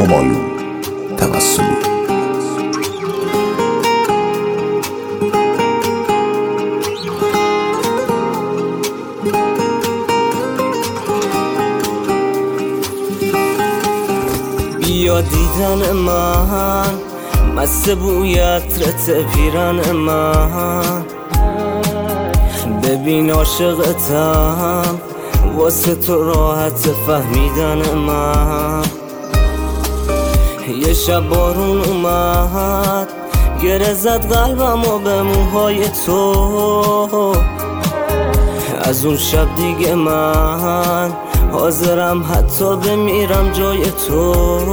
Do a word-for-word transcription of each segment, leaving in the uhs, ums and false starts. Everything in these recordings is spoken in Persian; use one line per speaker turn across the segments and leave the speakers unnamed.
همایون توسلی.
بیا دیدن من مست بوی عطرت پیرن من، ببین عاشقتم واسه تو راحت فهمیدن من. یه شب بارون اومد گره زد قلبم و به موهای تو، از اون شب دیگه من حاضرم حتی بمیرم جای تو.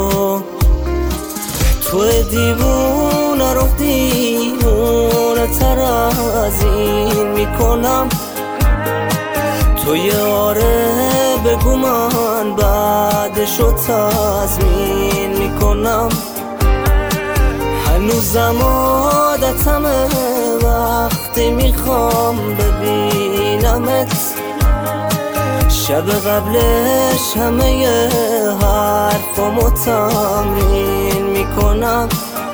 تو دیوونه رو دیوونه تر از این میکنم، تو یه آره بگو من بعدشو تضمین میکنم. هنوزم عادتمه وقتی میخوام ببینمت، شب قبلش همه حرفامو تمرین میکنم.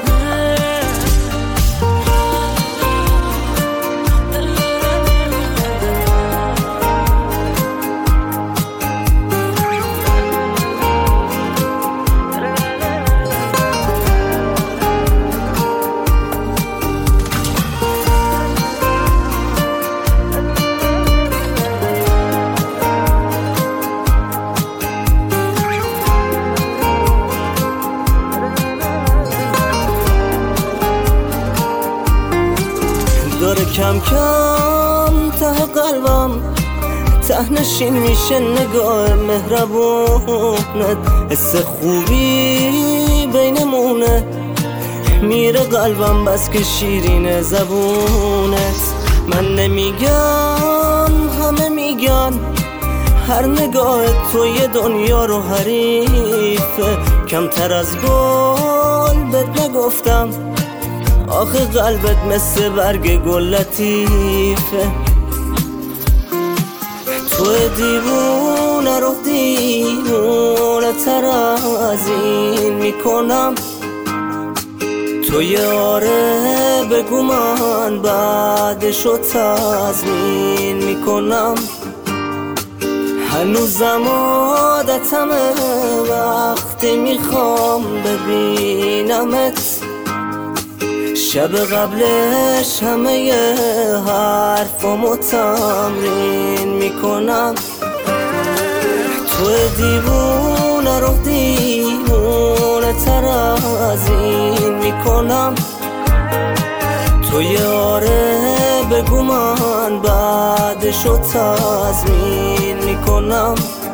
داره کم کم ته قلبم ته نشین میشه نگاه مهربونت، حس خوبی بینمونه میره قلبم بس که شیرین زبونت. من نمیگم همه میگن هر نگاه تو یه دنیا رو حریفه، کمتر از گل بهت نگفتم آخه قلبت مثل برگ گل لطیفه. تو دیوونه رو دیوونه تر از این میکنم، تو یه آره بگو من بعدشو تضمین میکنم. هنوزم عادتمه وقتی میخوام ببینمت، شب قبلش همه حرفامو تمرین میکنم. تو دیوونه رو دیوونه تر از این میکنم، تو یه آره بگو من بعدشو تضمین میکنم.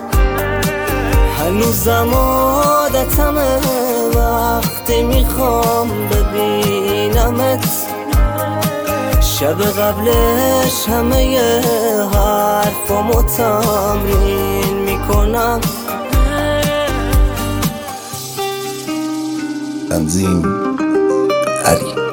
هنوزم عادتمه وقتی میخوام ببینمت، شب قبلش همه حرفامو تمرین میکنم.
تنظیم علی.